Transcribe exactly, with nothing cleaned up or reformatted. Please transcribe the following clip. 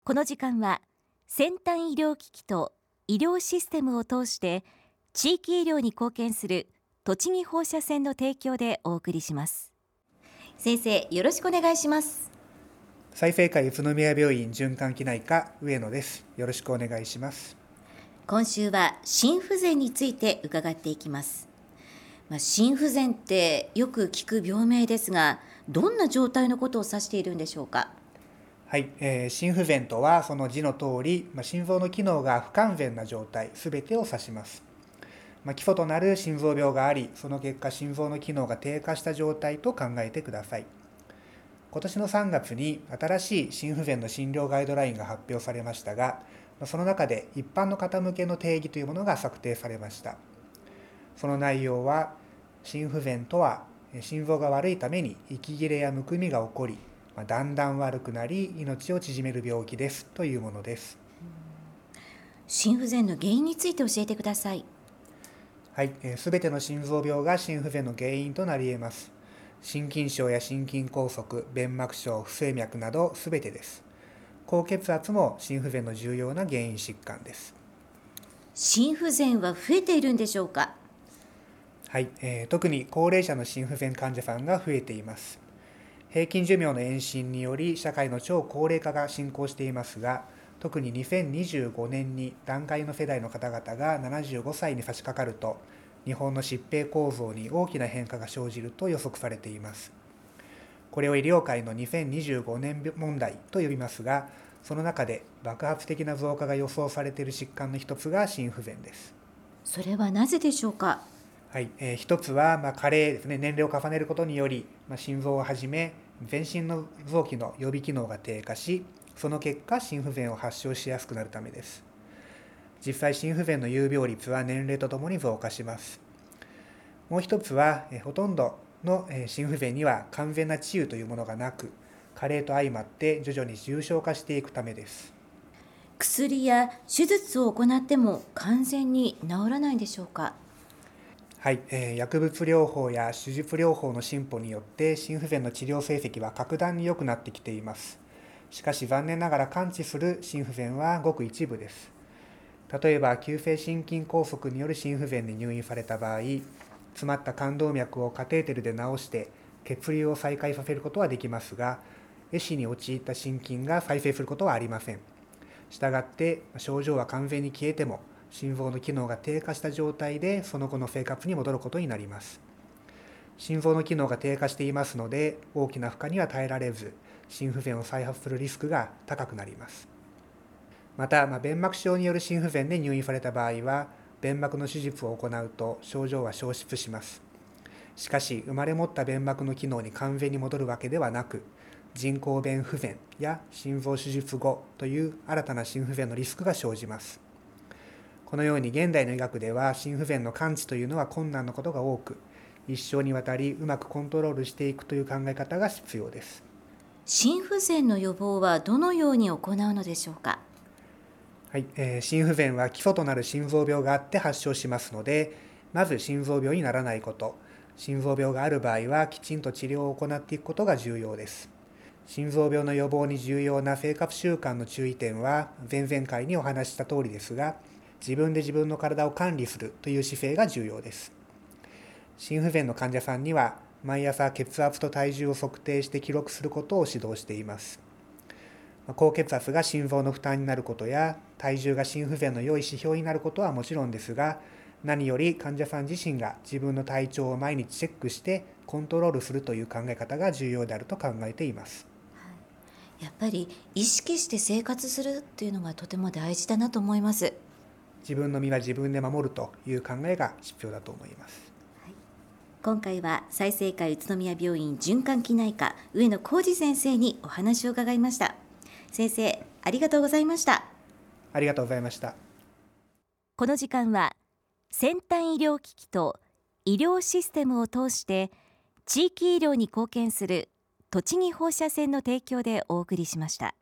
この時間は先端医療機器と医療システムを通して地域医療に貢献する栃木放射線の提供でお送りします。先生、よろしくお願いします。 済生会宇都宮病院循環器内科上野です。よろしくお願いします。 今週は心不全について伺っていきます。まあ、心不全ってよく聞く病名ですが、どんな状態のことを指しているんでしょうか。 はい、えー、心不全とはその字の通り、まあ、心臓の機能が不完全な状態すべてを指します。まあ、基礎となる心臓病があり、その結果心臓の機能が低下した状態と考えてください。今年のさんがつに新しい心不全の診療ガイドラインが発表されましたが、その中で一般の方向けの定義というものが策定されました。その内容は、心不全とは心臓が悪いために息切れやむくみが起こり、だんだん悪くなり命を縮める病気ですというものです。 心不全の原因について教えてください。 はい、すべての心臓病が心不全の原因となり得ます。心筋症や心筋梗塞、弁膜症、不整脈などすべてです。高血圧も心不全の重要な原因疾患です。 心不全は増えているんでしょうか。 はい、えー、特に高齢者の心不全患者さんが増えています。平均寿命の延伸により社会の超高齢化が進行していますが、特ににせんにじゅうごねんに団塊の世代の方々がななじゅうごさいに差し掛かると、日本の疾病構造に大きな変化が生じると予測されています。これを医療界のにせんにじゅうごねん問題と呼びますが、その中で爆発的な増加が予想されている疾患の一つが心不全です。 それはなぜでしょうか。 はい、えー、一つは、まあ、加齢ですね。年齢を重ねることにより、まあ、心臓をはじめ全身の臓器の予備機能が低下し、その結果心不全を発症しやすくなるためです。実際心不全の有病率は年齢とともに増加します。もう一つは、えー、ほとんどの心不全には完全な治癒というものがなく、加齢と相まって徐々に重症化していくためです。 薬や手術を行っても完全に治らないんでしょうか。 はい、えー、薬物療法や手術療法の進歩によって心不全の治療成績は格段に良くなってきています。しかし残念ながら完治する心不全はごく一部です。例えば急性心筋梗塞による心不全で入院された場合、詰まった冠動脈をカテーテルで治して血流を再開させることはできますが、壊死に陥った心筋が再生することはありません。したがって症状は完全に消えても心臓の機能が低下した状態でその後の生活に戻ることになります。心臓の機能が低下していますので、大きな負荷には耐えられず、心不全を再発するリスクが高くなります。また、まあ、弁膜症による心不全で入院された場合は、弁膜の手術を行うと症状は消失します。しかし、生まれ持った弁膜の機能に完全に戻るわけではなく、人工弁不全や心臓手術後という新たな心不全のリスクが生じます。このように現代の医学では心不全の完治というのは困難なことが多く、一生にわたりうまくコントロールしていくという考え方が必要です。 心不全の予防はどのように行うのでしょうか。 はい、えー、心不全は基礎となる心臓病があって発症しますので、まず心臓病にならないこと、心臓病がある場合はきちんと治療を行っていくことが重要です。心臓病の予防に重要な生活習慣の注意点は前々回にお話しした通りですが、自分で自分の体を管理するという姿勢が重要です。心不全の患者さんには毎朝血圧と体重を測定して記録することを指導しています。高血圧が心臓の負担になることや体重が心不全の良い指標になることはもちろんですが、何より患者さん自身が自分の体調を毎日チェックしてコントロールするという考え方が重要であると考えています。 やっぱり意識して生活するっていうのがとても大事だなと思います。 自分の身は自分で守るという考えが必要だと思います。 はい、今回は済生会宇都宮病院循環器内科上野浩二先生にお話を伺いました。先生、ありがとうございました。 ありがとうございました。 この時間は先端医療機器と医療システムを通して地域医療に貢献する栃木放射線の提供でお送りしました。